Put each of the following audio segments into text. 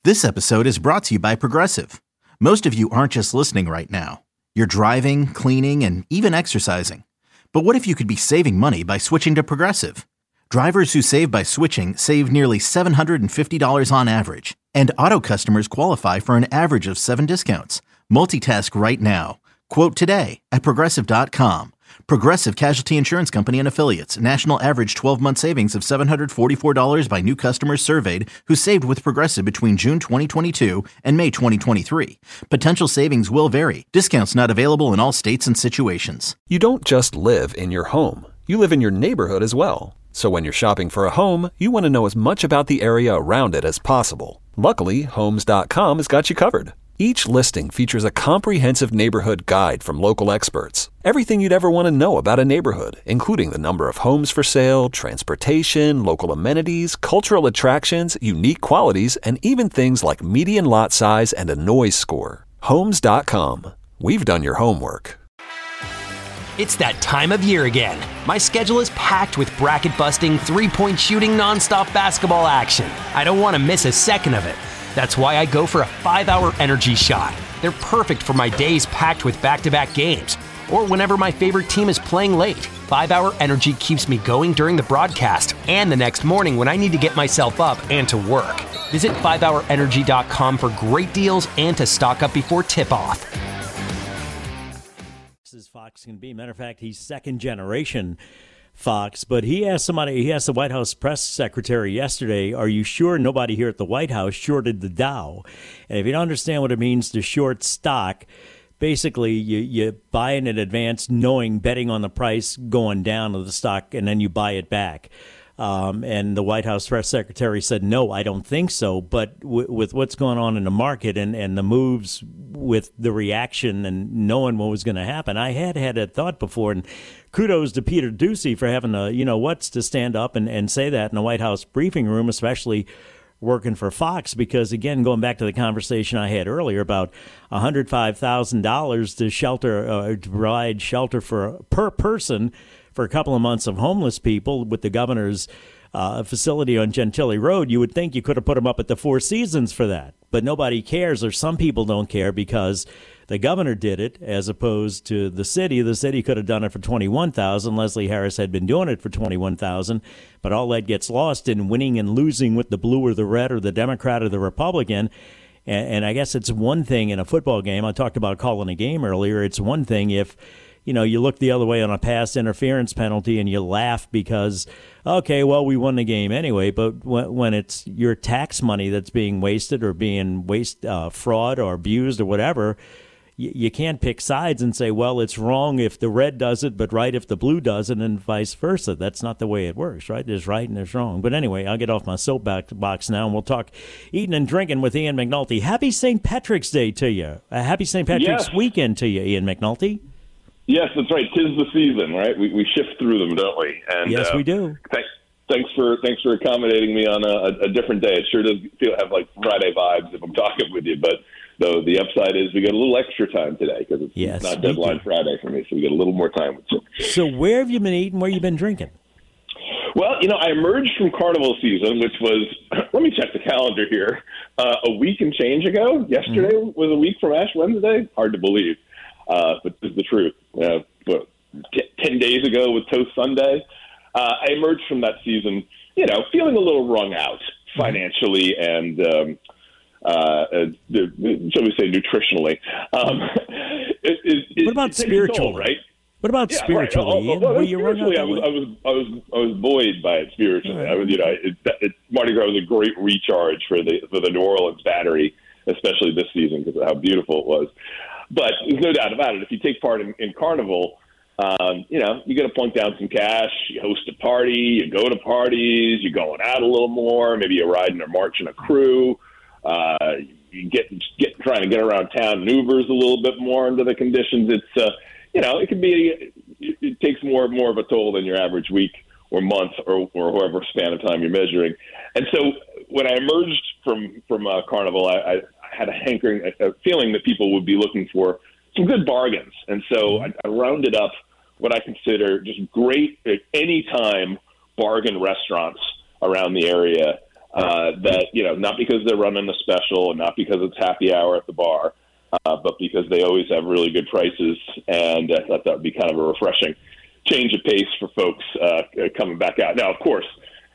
This episode is brought to you by Progressive. Most of you aren't just listening right now. You're driving, cleaning, and even exercising. But what if you could be saving money by switching to Progressive? Drivers who save by switching save nearly $750 on average. And auto customers qualify for an average of 7 discounts. Multitask right now. Quote today at Progressive.com. Progressive Casualty Insurance Company and Affiliates. National average 12-month savings of $744 by new customers surveyed who saved with Progressive between June 2022 and May 2023. Potential savings will vary. Discounts not available in all states and situations. You don't just live in your home. You live in your neighborhood as well. So when you're shopping for a home, you want to know as much about the area around it as possible. Luckily, Homes.com has got you covered. Each listing features a comprehensive neighborhood guide from local experts. Everything you'd ever want to know about a neighborhood, including the number of homes for sale, transportation, local amenities, cultural attractions, unique qualities, and even things like median lot size and a noise score. Homes.com. We've done your homework. It's that time of year again. My schedule is packed with bracket-busting, three-point shooting, nonstop basketball action. I don't want to miss a second of it. That's why I go for a 5-hour energy shot. They're perfect for my days packed with back-to-back games, or whenever my favorite team is playing late. 5-hour energy keeps me going during the broadcast and the next morning when I need to get myself up and to work. Visit 5hourenergy.com for great deals and to stock up before tip-off. As Fox can be. Matter of fact, he's second generation Fox, but he asked the White House press secretary yesterday, are you sure nobody here at the White House shorted the Dow? And if you don't understand what it means to short stock, basically you buy it in advance betting on the price going down of the stock, and then you buy it back. And the White House press secretary said, no, I don't think so. But with what's going on in the market and the moves with the reaction and knowing what was going to happen, I had that thought before. And kudos to Peter Doocy for having to stand up and say that in the White House briefing room, especially working for Fox, because, again, going back to the conversation I had earlier about $105,000 to provide shelter per person for a couple of months of homeless people with the governor's facility on Gentilly Road, you would think you could have put them up at the Four Seasons for that. But nobody cares, or some people don't care, because the governor did it as opposed to the city. The city could have done it for $21,000. Leslie Harris had been doing it for $21,000. But all that gets lost in winning and losing with the blue or the red or the Democrat or the Republican. And I guess it's one thing in a football game. I talked about calling a game earlier. It's one thing if you look the other way on a pass interference penalty and you laugh because, okay, well, we won the game anyway. But when it's your tax money that's being wasted or being fraud or abused or whatever, you can't pick sides and say, well, it's wrong if the red does it, but right if the blue does it, and vice versa. That's not the way it works, right? There's right and there's wrong. But anyway, I'll get off my soapbox now, and we'll talk eating and drinking with Ian McNulty. Happy St. Patrick's Day to you. Happy St. Patrick's weekend to you, Ian McNulty. Yes, that's right. 'Tis the season, right? We shift through them, don't we? And yes, we do. Thanks for accommodating me on a different day. It sure does have like Friday vibes if I'm talking with you, but though the upside is we get a little extra time today because it's not deadline Friday for me, so we get a little more time with you. So where have you been eating? Where have you been drinking? Well, I emerged from carnival season, which was, let me check the calendar here, a week and change ago. Yesterday was a week from Ash Wednesday. Hard to believe, but this is the truth. But 10 days ago with Toast Sunday, I emerged from that season, feeling a little wrung out financially and, shall we say, nutritionally. What about spiritually? Right? What about spiritually? Right. Spiritually, I was buoyed by it spiritually. Right. Mardi Gras was a great recharge for the New Orleans Battery, especially this season because of how beautiful it was. But there's no doubt about it. If you take part in Carnival, you got to plunk down some cash. You host a party. You go to parties. You're going out a little more. Maybe you're riding or marching a crew. You trying to get around town, maneuvers a little bit more under the conditions. It's it can be. It takes more of a toll than your average week or month or whatever span of time you're measuring. And so when I emerged from Carnival, I had a feeling that people would be looking for some good bargains. And so I rounded up what I consider just great at any time bargain restaurants around the area. that, not because they're running a special and not because it's happy hour at the bar, but because they always have really good prices. And I thought that would be kind of a refreshing change of pace for folks coming back out. Now, of course,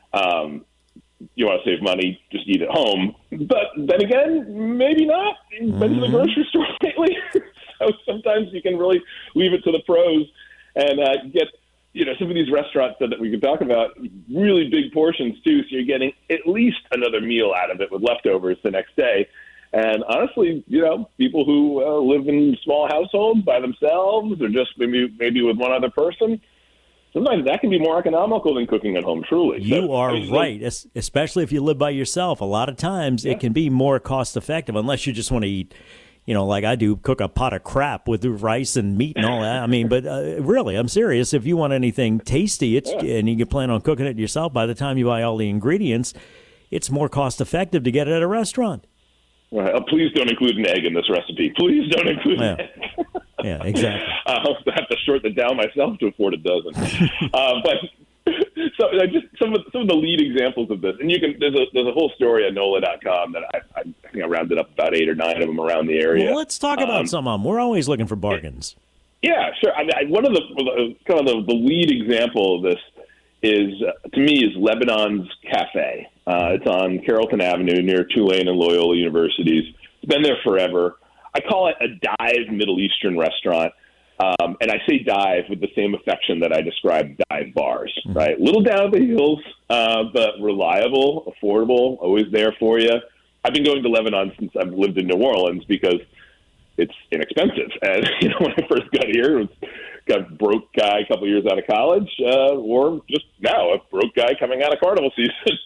you want to save money, just eat at home. But then again, maybe not. You've been to the grocery store lately. So sometimes you can really leave it to the pros and get, some of these restaurants that we could talk about, really big portions too. So you're getting at least another meal out of it with leftovers the next day. And honestly, people who live in small households by themselves or just maybe with one other person, sometimes that can be more economical than cooking at home, truly. You are right, especially if you live by yourself. A lot of times it can be more cost-effective unless you just want to eat, like I do, cook a pot of crap with rice and meat and all that. I mean, but really, I'm serious. If you want anything tasty and you can plan on cooking it yourself, by the time you buy all the ingredients, it's more cost-effective to get it at a restaurant. Well, please don't include an egg in this recipe. Please don't include an egg. Yeah, exactly. I'll have to shorten it down myself to afford a dozen. But so just some of the lead examples of this, and there's a whole story at NOLA.com that I think I rounded up about 8 or 9 of them around the area. Well, let's talk about some of them. We're always looking for bargains. Yeah, sure. I mean, one of the lead example of this is to me is Lebanon's Cafe. It's on Carrollton Avenue near Tulane and Loyola Universities. It's been there forever. I call it a dive Middle Eastern restaurant. And I say dive with the same affection that I describe dive bars, right? Little down the hills, but reliable, affordable, always there for you. I've been going to Lebanon since I've lived in New Orleans because it's inexpensive. And, when I first got here, got a broke guy a couple of years out of college, or just now a broke guy coming out of carnival season.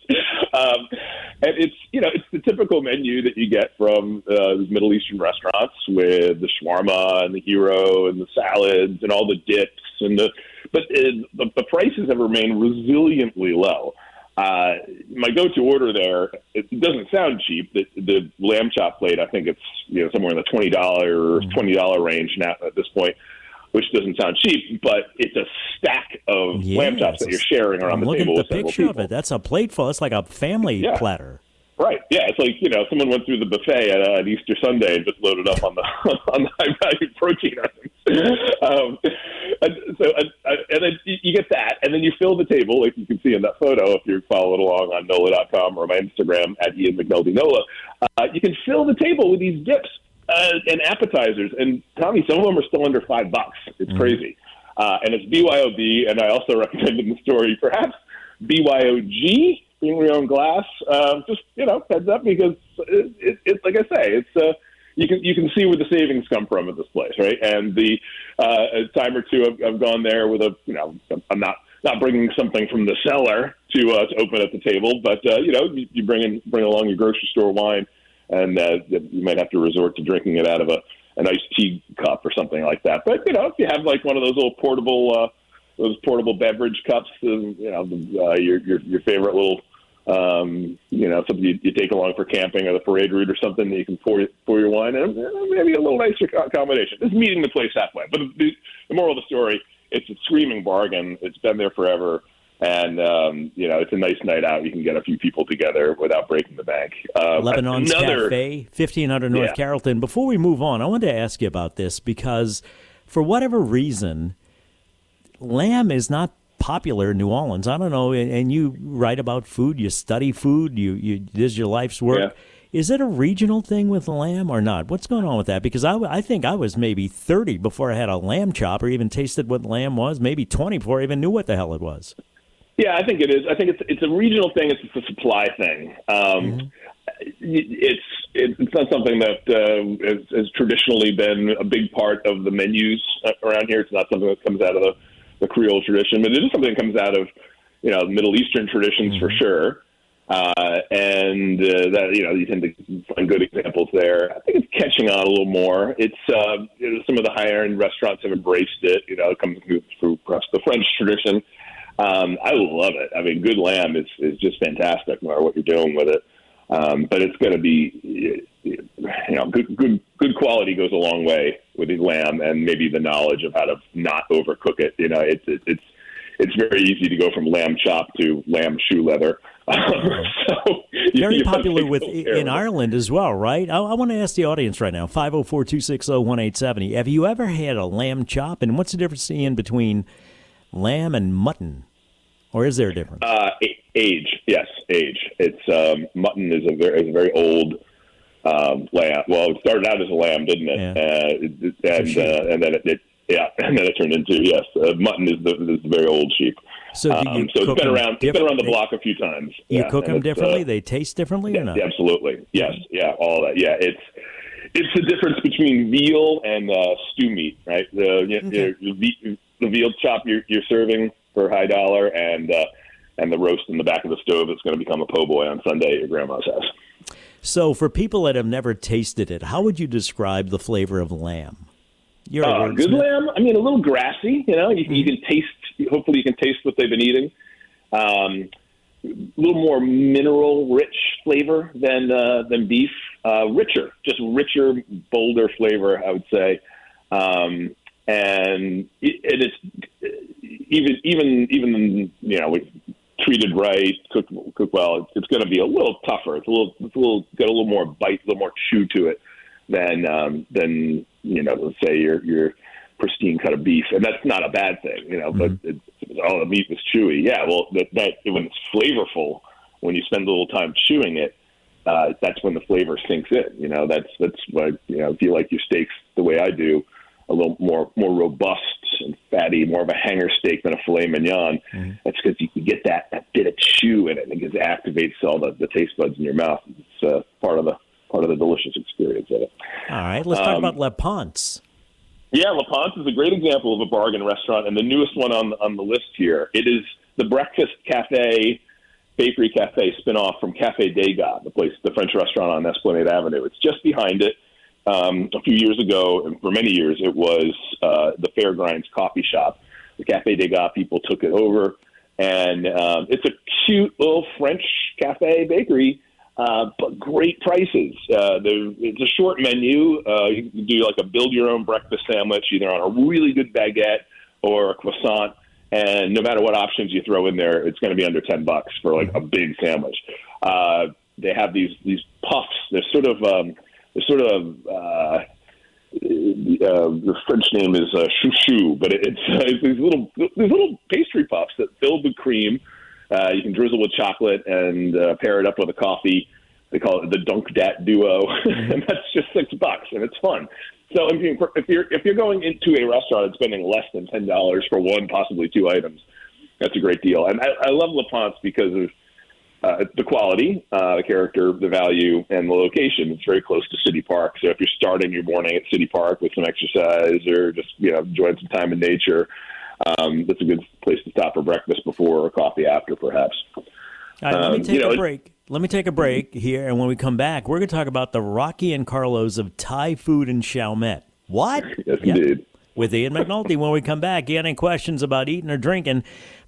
And it's the typical menu that you get from these Middle Eastern restaurants with the shawarma and the hero and the salads and all the dips but the prices have remained resiliently low. My go-to order there, it doesn't sound cheap. The lamb chop plate, I think it's somewhere in the $20 range now at this point, which doesn't sound cheap, but it's a stack of lamb chops that you're sharing around the table with several people. Look at the picture of it. That's a plateful. It's like a family platter. Right. Yeah. It's like, someone went through the buffet at Easter Sunday and just loaded up on the high-value protein items. And then you get that, and then you fill the table, like you can see in that photo if you're following along on NOLA.com or my Instagram at Ian McNulty NOLA. You can fill the table with these dips and appetizers. And, Tommy, some of them are still under $5. It's crazy. And it's BYOB, and I also recommend in the story perhaps BYOG, bring your own glass. Just, heads up, because it's like I say, it's you can see where the savings come from at this place, right? And a time or two I've gone there with I'm not bringing something from the cellar to open at the table, but you bring along your grocery store wine, and you might have to resort to drinking it out of an iced tea cup or something like that. But if you have like one of those little portable beverage cups, your favorite little something you take along for camping or the parade route or something that you can pour your wine in, maybe a little nicer accommodation. It's meeting the place halfway. But the moral of the story, it's a screaming bargain. It's been there forever. And, it's a nice night out. You can get a few people together without breaking the bank. Lebanon's Cafe, 1500 North Carrollton. Before we move on, I wanted to ask you about this because for whatever reason, lamb is not popular in New Orleans. I don't know, and you write about food, you study food, this is your life's work. Yeah. Is it a regional thing with lamb or not? What's going on with that? Because I think I was maybe 30 before I had a lamb chop or even tasted what lamb was, maybe 20 before I even knew what the hell it was. Yeah, I think it is. I think it's a regional thing. It's a supply thing. It's not something that has traditionally been a big part of the menus around here. It's not something that comes out of the Creole tradition, but it is something that comes out of Middle Eastern traditions for sure. And that you tend to find good examples there. I think it's catching on a little more. It's some of the higher end restaurants have embraced it. It comes through the French tradition. I love it. I mean, good lamb is just fantastic, no matter what you're doing with it. But it's going to be, good quality goes a long way with the lamb, and maybe the knowledge of how to not overcook it. It's very easy to go from lamb chop to lamb shoe leather. Very popular in Ireland as well, right? I want to ask the audience right now, 504-260-1870. Have you ever had a lamb chop? And what's the difference in between lamb and mutton? Or is there a difference? Age, yes, age. It's mutton is a very old lamb. Well, it started out as a lamb, didn't it? Yeah. And then it turned into mutton is the very old sheep. So it's been around. It's been around the block a few times. You cook them differently? They taste differently or not? Absolutely. Yes. Yeah. All that. Yeah. It's the difference between veal and stew meat, right? The veal chop you're serving for $high, and the roast in the back of the stove that's going to become a po' boy on Sunday at your grandma's house. So, for people that have never tasted it, how would you describe the flavor of lamb? Good lamb. I mean, a little grassy. You know, you can taste. Hopefully, you can taste what they've been eating. A little more mineral-rich flavor than beef. Richer, bolder flavor, I would say. And it's even treated right, cooked well. It's going to be a little tougher. It's got a little more bite, a little more chew to it than let's say your pristine cut of beef, and that's not a bad thing, But the meat was chewy. Yeah, well, that when it's flavorful, when you spend a little time chewing it, that's when the flavor sinks in. That's why if you like your steaks the way I do, a little more robust and fatty, more of a hanger steak than a filet mignon. Mm-hmm. That's because you can get that bit of chew in it, and it activates all the taste buds in your mouth. It's part of the delicious experience of it. All right, let's talk about Le Ponce. Yeah, Le Ponce is a great example of a bargain restaurant, and the newest one on the list here. It is the breakfast cafe, bakery cafe spinoff from Café des Gars, the French restaurant on Esplanade Avenue. It's just behind it. A few years ago, and for many years, it was the Fairgrinds coffee shop. The Café des Gars people took it over, and it's a cute little French cafe bakery, but great prices. It's a short menu. You can do like a build-your-own breakfast sandwich, either on a really good baguette or a croissant, and no matter what options you throw in there, it's going to be under $10 for like a big sandwich. They have these puffs. They're sort of the French name is chouchou, but it's these little pastry puffs that filled with cream. You can drizzle with chocolate and pair it up with a coffee. They call it the Dunk Dat Duo, and that's just $6, and it's fun. So if you're going into a restaurant and spending less than $10 for one, possibly two items, that's a great deal. And I love Le Ponce because of the quality, the character, the value, and the location. It's very close to City Park. So if you're starting your morning at City Park with some exercise or just enjoying some time in nature, that's a good place to stop for breakfast before or coffee after, perhaps. All right, let me take a break. Let me take a break here, and when we come back, we're going to talk about the Rocky and Carlos of Thai food in Chalmette. What? Yes, indeed. With Ian McNulty when we come back. You got any questions about eating or drinking?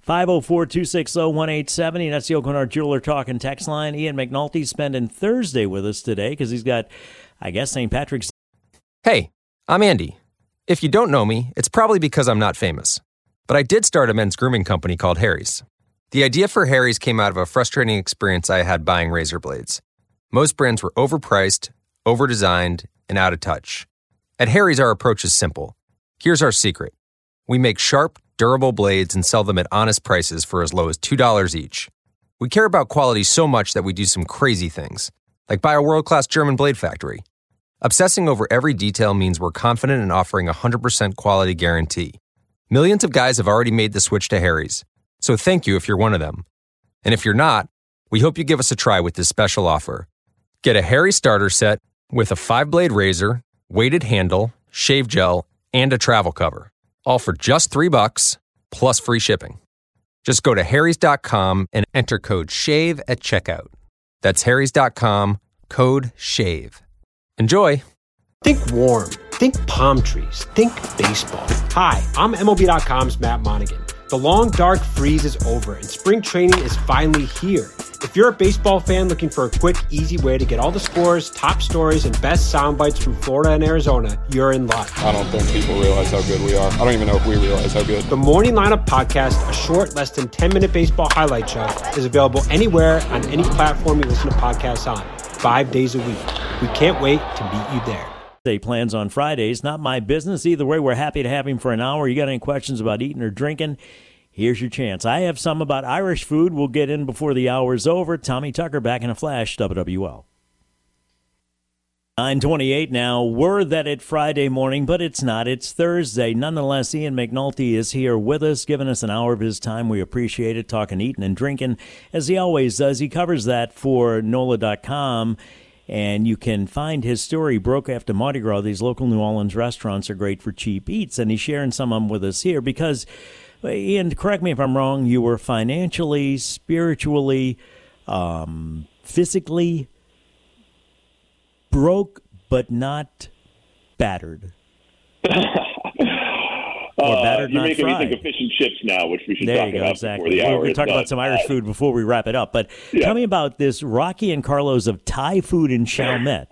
504-260-1870. That's the Oakland Art Jeweler talking text line. Ian McNulty spending Thursday with us today because he's got, I guess, St. Patrick's. Hey, I'm Andy. If you don't know me, it's probably because I'm not famous. But I did start a men's grooming company called Harry's. The idea for Harry's came out of a frustrating experience I had buying razor blades. Most brands were overpriced, overdesigned, and out of touch. At Harry's, our approach is simple. Here's our secret. We make sharp, durable blades and sell them at honest prices for as low as $2 each. We care about quality so much that we do some crazy things, like buy a world-class German blade factory. Obsessing over every detail means we're confident in offering a 100% quality guarantee. Millions of guys have already made the switch to Harry's, so thank you if you're one of them. And if you're not, we hope you give us a try with this special offer. Get a Harry's starter set with a 5-blade razor, weighted handle, shave gel, and a travel cover, all for just $3 plus free shipping. Just go to harrys.com and enter code SHAVE at checkout. That's harrys.com, code SHAVE. Enjoy. Think warm. Think palm trees. Think baseball. Hi, I'm MLB.com's Matt Monaghan. The long, dark freeze is over, and spring training is finally here. If you're a baseball fan looking for a quick, easy way to get all the scores, top stories, and best sound bites from Florida and Arizona, you're in luck. I don't think people realize how good we are. I don't even know if we realize how good. The Morning Lineup Podcast, a short, less than 10-minute baseball highlight show, is available anywhere on any platform you listen to podcasts on, 5 days a week. We can't wait to meet you there. Day plans on Fridays. Not my business. Either way, we're happy to have him for an hour. You got any questions about eating or drinking? Here's your chance. I have some about Irish food. We'll get in before the hour's over. Tommy Tucker back in a flash, WWL. 9:28 now. Word that it's Friday morning, but it's not. It's Thursday. Nonetheless, Ian McNulty is here with us, giving us an hour of his time. We appreciate it, talking eating and drinking, as he always does. He covers that for NOLA.com, and you can find his story, broke after Mardi Gras. These local New Orleans restaurants are great for cheap eats, and he's sharing some of them with us here because, Ian, correct me if I'm wrong, you were financially, spiritually, physically broke, but not battered. Or battered, you're not making fried. me think of fish and chips now, which we should There talk you go, about exactly. before the hour. We're is talking done. about some Irish food before we wrap it up. But tell me about this Rocky and Carlos of Thai food in Chalmette.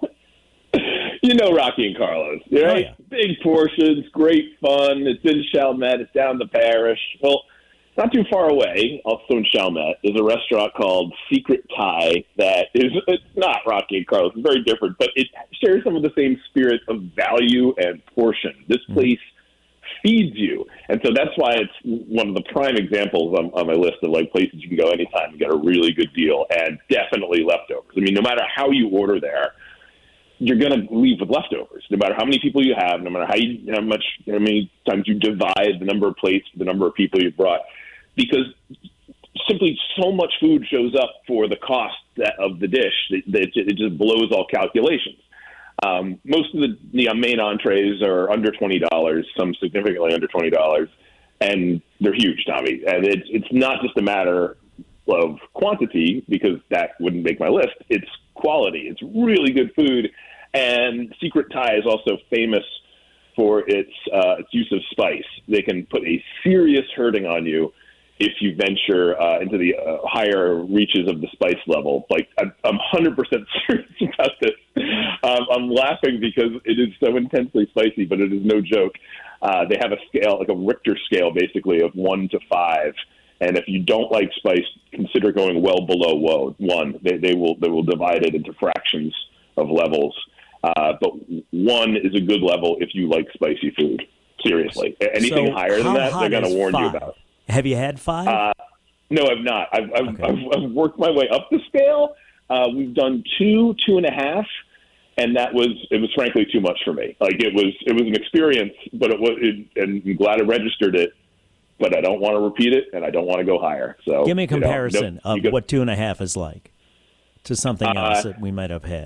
You know Rocky and Carlos, right? Oh, yeah. Big portions, great fun. It's in Chalmette. It's down the parish. Well, not too far away, also in Chalmette, there's a restaurant called Secret Thai that it's not Rocky and Carlos. It's very different, but it shares some of the same spirit of value and portion. This place feeds you. And so that's why it's one of the prime examples on my list of like places you can go anytime and get a really good deal, and definitely leftovers. I mean, no matter how you order there, you're going to leave with leftovers, no matter how many people you have, no matter how many times you divide the number of plates for the number of people you brought, because simply so much food shows up for the cost of the dish that it just blows all calculations. Most of the main entrees are under $20, some significantly under $20, and they're huge, Tommy. And it's not just a matter of quantity, because that wouldn't make my list. It's quality. It's really good food. And Secret Thai is also famous for its use of spice. They can put a serious hurting on you if you venture into the higher reaches of the spice level. Like, I'm 100% serious about this. I'm laughing because it is so intensely spicy, but it is no joke. They have a scale, like a Richter scale, basically, of 1 to 5. And if you don't like spice, consider going well below 1. They will divide it into fractions of levels. But 1 is a good level if you like spicy food. Seriously. Anything higher than that, they're going to warn you about. Have you had 5? No, I've not. I've worked my way up the scale. We've done 2, 2.5, and it was frankly too much for me. Like, it was an experience, but and I'm glad I registered it. But I don't want to repeat it, and I don't want to go higher. So give me a comparison of what 2.5 is like to something else that we might have had.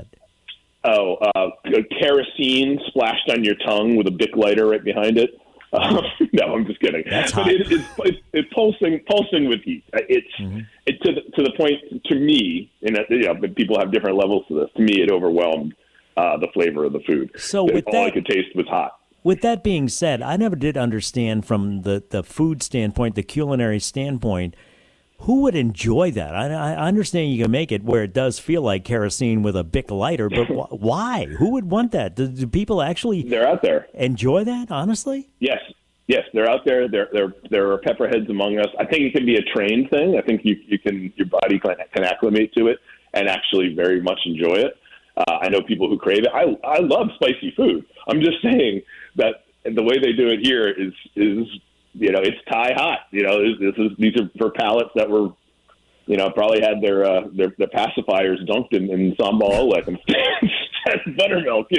Kerosene splashed on your tongue with a Bic lighter right behind it. No, I'm just kidding. That's hot. But it's pulsing with heat. It's to the point, to me, but people have different levels to this. To me, it overwhelmed the flavor of the food. So all I could taste was hot. With that being said, I never did understand from the food standpoint, the culinary standpoint, who would enjoy that? I understand you can make it where it does feel like kerosene with a Bic lighter, but why? Who would want that? Do people actually? They're out there. Enjoy that, honestly? Yes, they're out there. There are pepperheads among us. I think it can be a trained thing. I think you can, your body can acclimate to it and actually very much enjoy it. I know people who crave it. I love spicy food. I'm just saying that the way they do it here is it's Thai hot. These are for palates that were, probably had their pacifiers dunked in sambal oelek instead of buttermilk.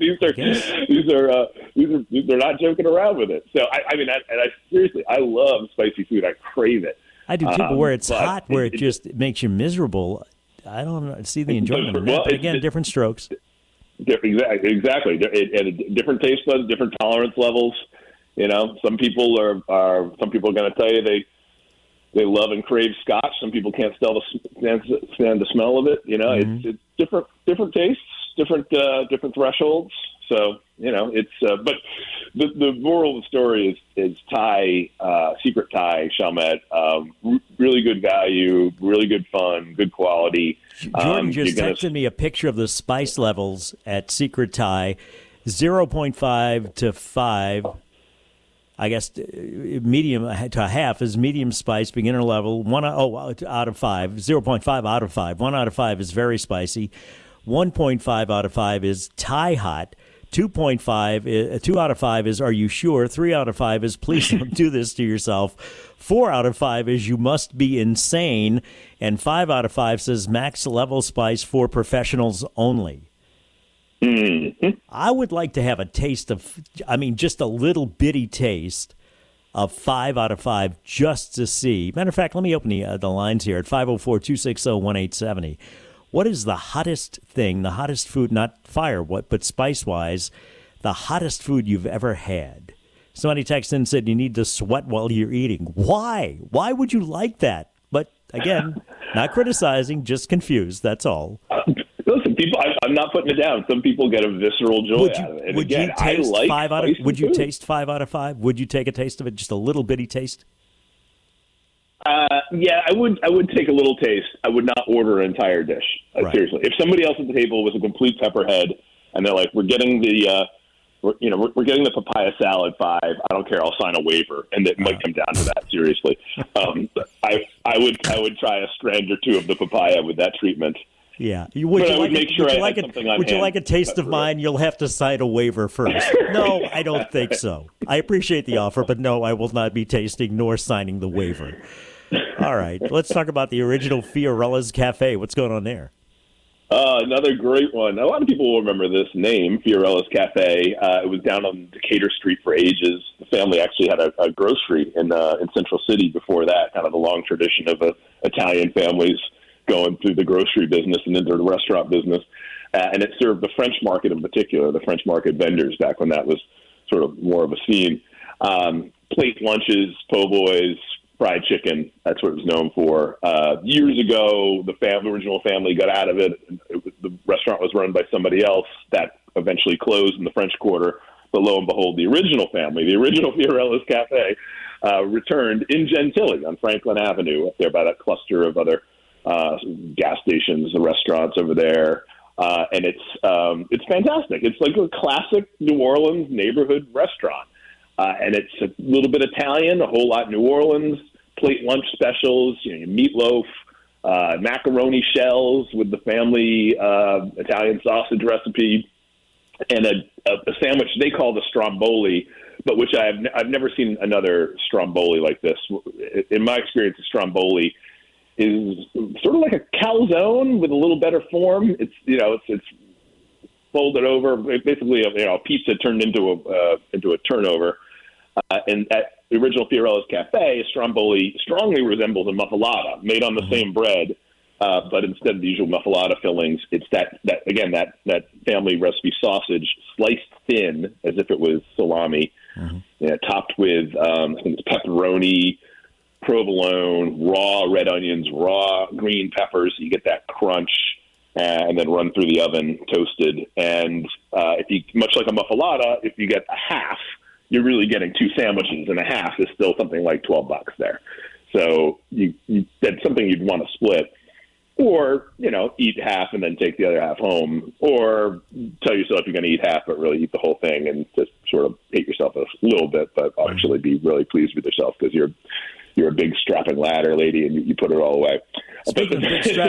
They're not joking around with it. So I seriously, I love spicy food. I crave it. I do too, but where it's hot, where it just makes you miserable, I don't see the enjoyment in that. But again, different strokes. Exactly. And different taste buds, different tolerance levels. Some people are going to tell you they love and crave scotch. Some people can't stand the smell of it. It's different tastes, different thresholds. So, it's but the moral of the story is Thai, Secret Thai Chalmette. Really good value, really good fun, good quality. Jordan just texted me a picture of the spice levels at Secret Thai, 0.5 to 5. I guess medium to half is medium spice, beginner level. Out of 5, 0.5 out of 5. 1 out of 5 is very spicy. 1.5 out of 5 is Thai hot. 2 out of 5 is are you sure? 3 out of 5 is please don't do this to yourself. 4 out of 5 is you must be insane. And 5 out of 5 says max level spice for professionals only. Mm-hmm. I would like to have a taste of, just a little bitty taste of 5 out of 5 just to see. Matter of fact, let me open the lines here at 504-260-1870. What is the hottest thing, the hottest food, not fire, but spice-wise, the hottest food you've ever had? Somebody texted in and said you need to sweat while you're eating. Why? Why would you like that? But again, not criticizing, just confused, that's all. Listen, people, I'm not putting it down. Some people get a visceral joy out of it. And would again, you taste I like 5 out of? Would you food. taste 5 out of 5? Would you take a taste of it, just a little bitty taste? Yeah, I would take a little taste. I would not order an entire dish. Right. Seriously, if somebody else at the table was a complete pepperhead and they're like, "We're getting the, we're getting the papaya salad 5. I don't care. I'll sign a waiver," and it might come down to that. Seriously, I would try a strand or two of the papaya with that treatment. Yeah. Would you like a taste of mine? You'll have to sign a waiver first. No, I don't think so. I appreciate the offer, but no, I will not be tasting nor signing the waiver. All right. Let's talk about the original Fiorella's Cafe. What's going on there? Another great one. A lot of people will remember this name, Fiorella's Cafe. It was down on Decatur Street for ages. The family actually had a grocery in Central City before that, kind of a long tradition of Italian families going through the grocery business and into the restaurant business. And it served the French market in particular, the French market vendors back when that was sort of more of a scene. Plate lunches, po' boys, fried chicken, that's what it was known for. Years ago, the original family got out of it. The restaurant was run by somebody else. That eventually closed in the French Quarter. But lo and behold, the original family, the original Fiorella's Cafe, returned in Gentilly on Franklin Avenue, up there by that cluster of other gas stations, the restaurants over there. And it's fantastic. It's like a classic New Orleans neighborhood restaurant. And it's a little bit Italian, a whole lot New Orleans, plate lunch specials, meatloaf, macaroni shells with the family Italian sausage recipe, and a sandwich they call the stromboli, but which I've never seen another stromboli like this. In my experience, a stromboli is sort of like a calzone with a little better form. It's folded over, basically a pizza turned into a turnover. And at the original Fiorella's Cafe, a stromboli strongly resembles a muffalata made on the same bread, but instead of the usual muffalata fillings, it's that family recipe sausage sliced thin as if it was salami, topped with I think it's pepperoni, provolone, raw red onions, raw green peppers. So you get that crunch, and then run through the oven, toasted. And much like a muffalata, if you get a half, you're really getting 2 sandwiches, and a half is still something like $12 there. So that's something you'd want to split, or eat half and then take the other half home, or tell yourself you're going to eat half but really eat the whole thing and just sort of hate yourself a little bit, but actually be really pleased with yourself because you're a big strapping lad or lady and you put it all away. Speaking of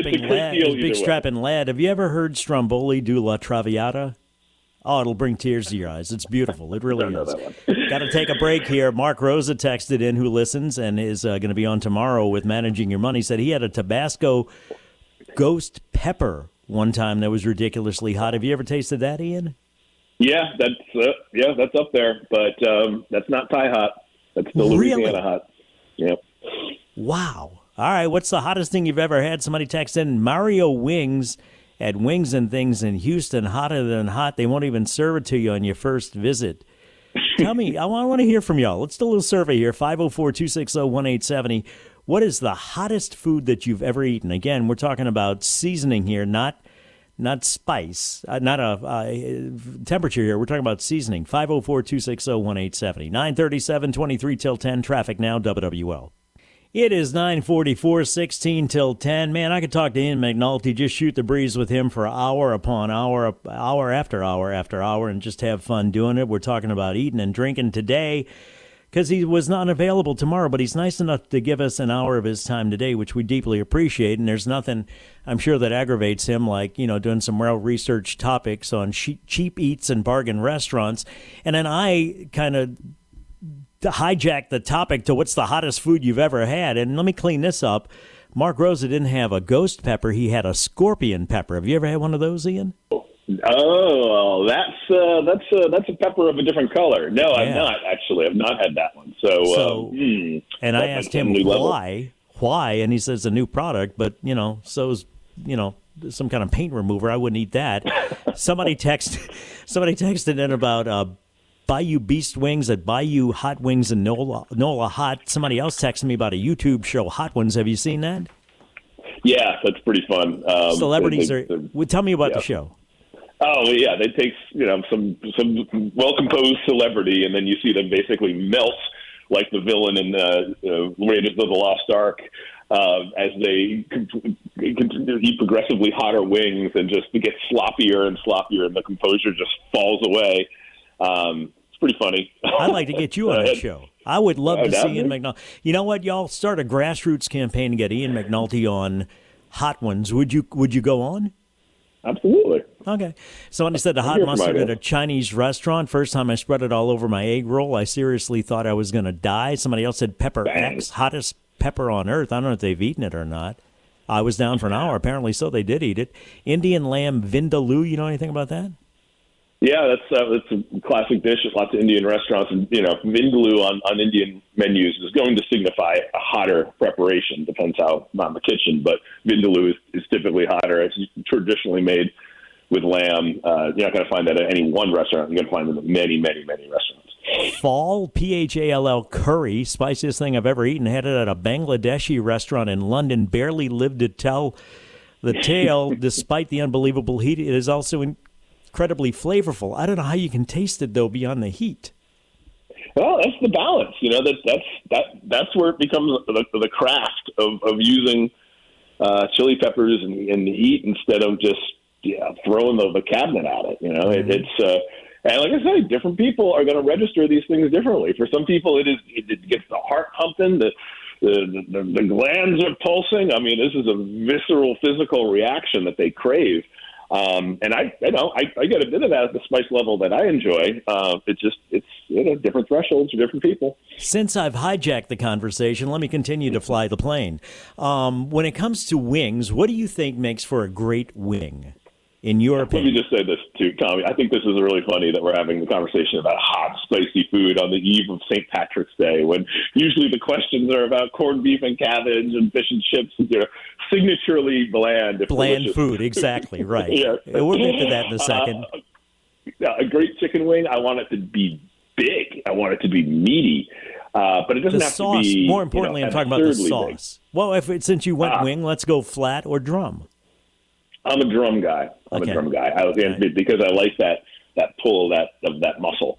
big strapping lad, have you ever heard Stromboli do La Traviata? Oh, it'll bring tears to your eyes. It's beautiful. It really is. Got to take a break here. Mark Rosa texted in, who listens and is going to be on tomorrow with Managing Your Money, said he had a Tabasco ghost pepper one time that was ridiculously hot. Have you ever tasted that, Ian? Yeah, that's up there, but that's not Thai hot. That's still Louisiana hot. Yep. Wow. All right, what's the hottest thing you've ever had? Somebody texted in, Mario Wings at Wings and Things in Houston, hotter than hot. They won't even serve it to you on your first visit. Tell me, I want to hear from y'all. Let's do a little survey here, 504-260-1870. What is the hottest food that you've ever eaten? Again, we're talking about seasoning here, not not spice, not a temperature here. We're talking about seasoning. 504-260-1870. 9:37, 23 till 10. Traffic now, WWL. It is 9:44, 16 till 10. Man, I could talk to Ian McNulty, just shoot the breeze with him for hour upon hour, hour after hour after hour, and just have fun doing it. We're talking about eating and drinking today because he was not available tomorrow, but he's nice enough to give us an hour of his time today, which we deeply appreciate. And there's nothing, I'm sure, that aggravates him like, doing some well-researched topics on cheap eats and bargain restaurants. And then I kind of hijack the topic to what's the hottest food you've ever had. And let me clean this up. Mark Rosa didn't have a ghost pepper. He had a scorpion pepper. Have you ever had one of those, Ian? Oh, that's a pepper of a different color. No, yeah. I've not, actually. I've not had that one. And I asked him why, and he says a new product, but, so's, some kind of paint remover. I wouldn't eat that. Somebody texted in about Bayou Beast Wings at Bayou Hot Wings and NOLA Hot. Somebody else texted me about a YouTube show, Hot Ones. Have you seen that? Yeah, that's pretty fun. Celebrities tell me about the show. Oh, yeah, they take some well-composed celebrity, and then you see them basically melt like the villain in Raiders of the Lost Ark as they continue to eat progressively hotter wings and just get sloppier and sloppier, and the composure just falls away. It's pretty funny. I'd like to get you on that show. I would love to see Ian McNulty. You know what? Y'all start a grassroots campaign to get Ian McNulty on Hot Ones. Would you go on? Absolutely. Okay. Somebody said the hot mustard at a Chinese restaurant. First time I spread it all over my egg roll, I seriously thought I was going to die. Somebody else said Pepper X, hottest pepper on earth. I don't know if they've eaten it or not. I was down for an hour. Apparently so. They did eat it. Indian lamb vindaloo. You know anything about that? Yeah, that's a classic dish at lots of Indian restaurants. And, vindaloo on Indian menus is going to signify a hotter preparation. Depends how, not in the kitchen, but vindaloo is typically hotter. It's traditionally made with lamb. You're not going to find that at any one restaurant. You're going to find them at many, many, many restaurants. Fall, Phall curry, spiciest thing I've ever eaten. Had it at a Bangladeshi restaurant in London. Barely lived to tell the tale, despite the unbelievable heat. It is also incredibly flavorful. I don't know how you can taste it, though, beyond the heat. Well, that's the balance. That's where it becomes the craft of using chili peppers and the heat instead of just throwing the cabinet at it. It's and like I say, different people are going to register these things differently. For some people, it gets the heart pumping, the glands are pulsing. I mean, this is a visceral, physical reaction that they crave. And I get a bit of that at the spice level that I enjoy. It's different thresholds for different people. Since I've hijacked the conversation, let me continue to fly the plane. When it comes to wings, what do you think makes for a great wing, in your opinion? Let me just say this too, Tommy. I think this is really funny that we're having the conversation about hot, spicy food on the eve of St. Patrick's Day, when usually the questions are about corned beef and cabbage and fish and chips, signaturely bland. Bland food, exactly, right. Yeah. We'll get to that in a second. A great chicken wing, I want it to be big. I want it to be meaty. But it doesn't have to be... More importantly, I'm talking about the sauce. Big. Well, since you went wing, let's go flat or drum. I'm a drum guy. I because I like that pull of that muscle.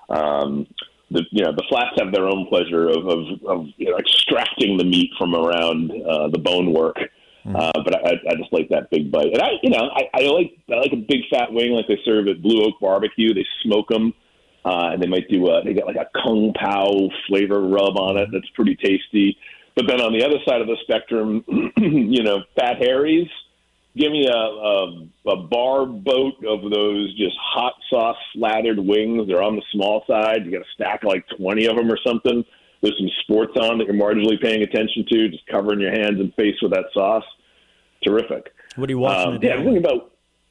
The flats have their own pleasure of extracting the meat from around the bone work. But I just like that big bite. And I like a big fat wing like they serve at Blue Oak Barbecue. They smoke them, and they might they get like a Kung Pao flavor rub on it. That's pretty tasty. But then on the other side of the spectrum, Pat Harry's. Give me a bar boat of those just hot sauce slathered wings. They're on the small side. You got to stack like 20 of them or something. There's some sports on that you're marginally paying attention to, just covering your hands and face with that sauce. Terrific. What are you watching today? I'm thinking about,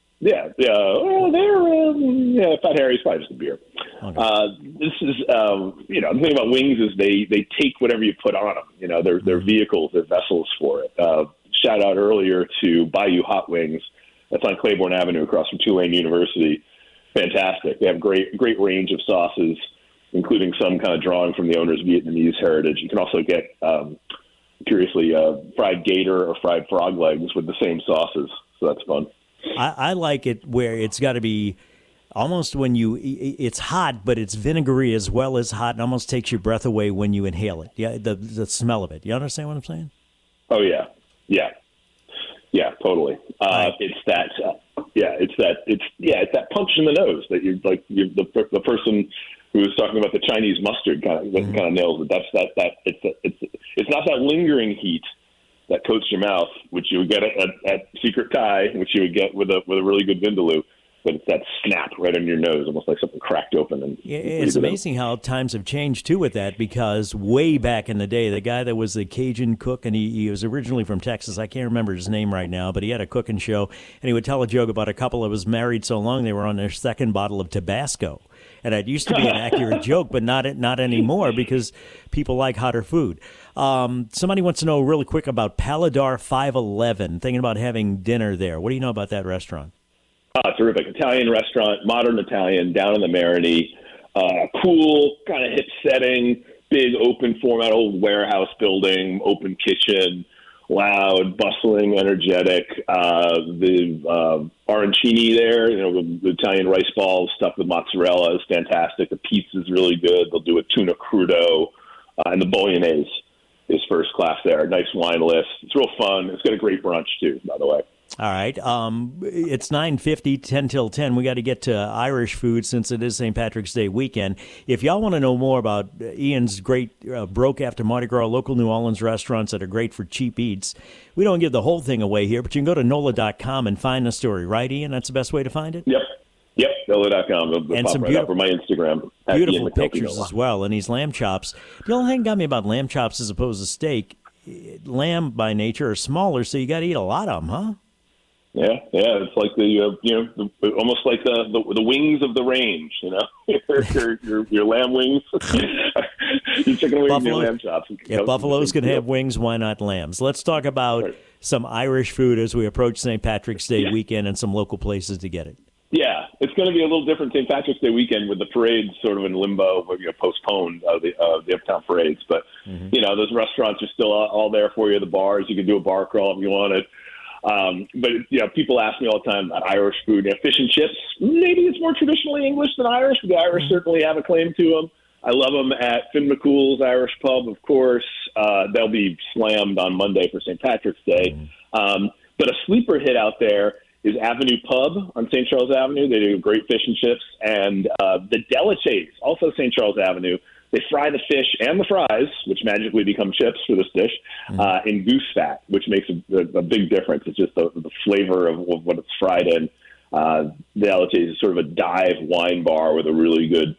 Fat Harry's probably just a beer. Okay. This is, I'm thinking about wings is they take whatever you put on them. They're vehicles, they're vessels for it. Shout out earlier to Bayou Hot Wings. That's on Claiborne Avenue across from Tulane University. Fantastic. They have great range of sauces, including some kind of drawing from the owner's Vietnamese heritage. You can also get, curiously, fried gator or fried frog legs with the same sauces. So that's fun. I like it where it's got to be almost it's hot, but it's vinegary as well as hot, and almost takes your breath away when you inhale it. Yeah, the smell of it. You understand what I'm saying? Oh yeah, totally. It's that punch in the nose that the person who was talking about the Chinese mustard kind of nails it. It's not that lingering heat that coats your mouth, which you would get at Secret Thai, which you would get with a really good vindaloo. But it's that snap right on your nose, almost like something cracked open. And it's amazing how times have changed, too, with that, because way back in the day, the guy that was the Cajun cook, and he was originally from Texas, I can't remember his name right now, but he had a cooking show, and he would tell a joke about a couple that was married so long they were on their second bottle of Tabasco. And it used to be an accurate joke, but not anymore because people like hotter food. Somebody wants to know really quick about Paladar 511, thinking about having dinner there. What do you know about that restaurant? Terrific. Italian restaurant, modern Italian, down in the Marigny. Cool, kind of hip setting, big open format, old warehouse building, open kitchen, loud, bustling, energetic. The arancini there, the Italian rice balls stuffed with mozzarella is fantastic. The pizza's really good. They'll do a tuna crudo, and the bolognese is first class there. Nice wine list. It's real fun. It's got a great brunch, too, by the way. All right. It's 9:50, 10 till 10. We got to get to Irish food since it is St. Patrick's Day weekend. If y'all want to know more about Ian's great Broke After Mardi Gras local New Orleans restaurants that are great for cheap eats, we don't give the whole thing away here, but you can go to NOLA.com and find the story, right, Ian? That's the best way to find it? Yep, NOLA.com. And some right up for my Instagram. Beautiful pictures as well, and these lamb chops. The only thing got me about lamb chops as opposed to steak, lamb by nature are smaller, so you got to eat a lot of them, huh? Yeah, it's like almost like the wings of the range, your lamb wings, your chicken wings, and your lamb chops. Yeah, buffaloes can have wings. Why not lambs? Let's talk about some Irish food as we approach St. Patrick's Day weekend and some local places to get it. Yeah, it's going to be a little different St. Patrick's Day weekend with the parades sort of in limbo, postponed the uptown parades. But those restaurants are still all there for you. The bars, you can do a bar crawl if you wanted. But people ask me all the time about Irish food. Fish and chips, maybe it's more traditionally English than Irish, but the Irish certainly have a claim to them. I love them at Finn McCool's Irish Pub, of course. They'll be slammed on Monday for St. Patrick's Day. But a sleeper hit out there is Avenue Pub on St. Charles Avenue. They do great fish and chips. And the Delicates, also St. Charles Avenue, they fry the fish and the fries, which magically become chips for this dish, in goose fat, which makes a big difference. It's just the flavor of what it's fried in. The Delicates is sort of a dive wine bar with a really good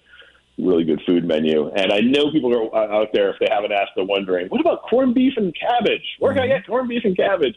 food menu. And I know people are out there, if they haven't asked, they're wondering, what about corned beef and cabbage? Where can I get corned beef and cabbage?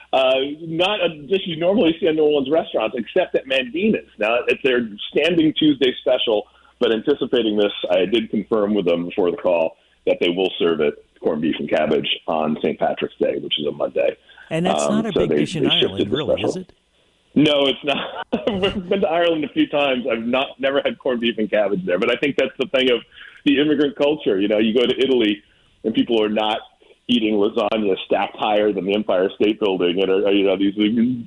Not a dish you normally see in New Orleans restaurants, except at Mandina's. Now, it's their standing Tuesday special, but anticipating this, I did confirm with them before the call that they will serve it, corned beef and cabbage, on St. Patrick's Day, which is a Monday. And that's not a big dish in Ireland, really, is it? No, it's not. I've been to Ireland a few times. I've never had corned beef and cabbage there. But I think that's the thing of the immigrant culture. You go to Italy, and people are not eating lasagna stacked higher than the Empire State Building, and these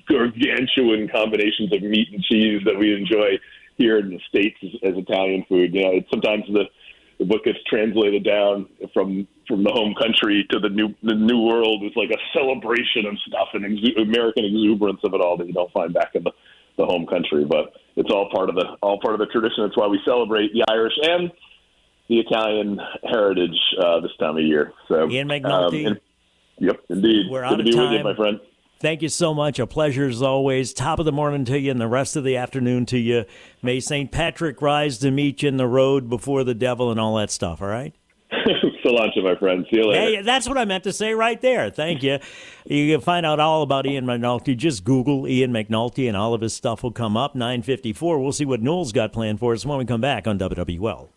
gargantuan combinations of meat and cheese that we enjoy here in the States as Italian food. It's sometimes the book gets translated down from the home country to the new world. It's like a celebration of stuff and American exuberance of it all that you don't find back in the home country. But it's all part of the tradition. That's why we celebrate the Irish and the Italian heritage this time of year. So Ian McNulty. Yep, indeed. We're out of time. Good to be with you, my friend. Thank you so much. A pleasure as always. Top of the morning to you and the rest of the afternoon to you. May St. Patrick rise to meet you in the road before the devil and all that stuff, all right? Cilantro, my friend. See you later. Hey, that's what I meant to say right there. Thank you. You can find out all about Ian McNulty. Just Google Ian McNulty and all of his stuff will come up. 9:54. We'll see what Noel's got planned for us when we come back on WWL.